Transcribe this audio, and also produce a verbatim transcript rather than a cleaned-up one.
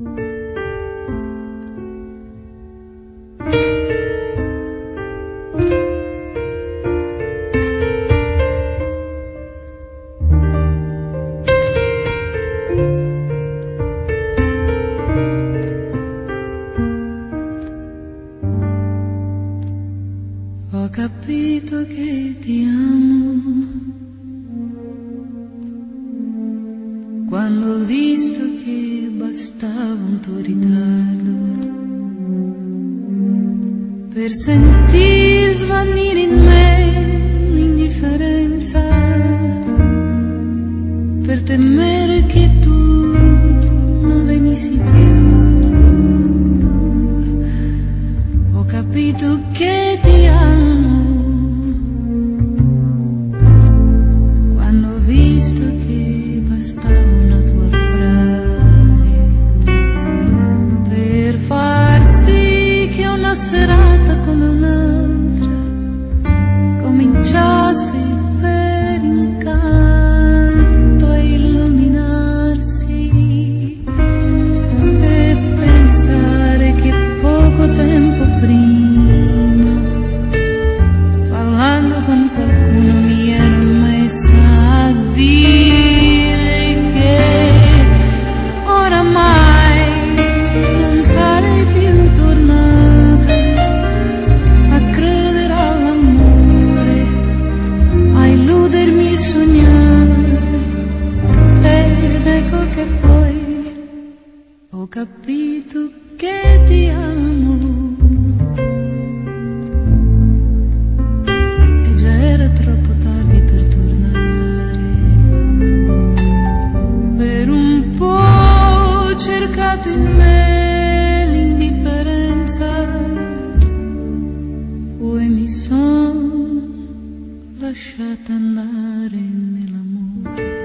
Ho capito che ti amo quando ho visto che bastava un tuo ritardo per sentir svanire in me l'indifferenza, per temere che tu non venissi più. Ho capito che ti amo quando ho visto che bastava una tua frase per far sì che una serata come un'altra cominciasse per incanto a illuminarsi e pensare che poco tempo prima, parlando con qualcuno, mi ero messa a dire che oramai non sarei più tornata a credere all'amore, a illudermi e sognare. Ed ecco che poi ho capito che ti amo. E già era troppo tardi per tornare. Per un po' ho cercato in me l'indifferenza, poi mi son lasciata andare nell'amore.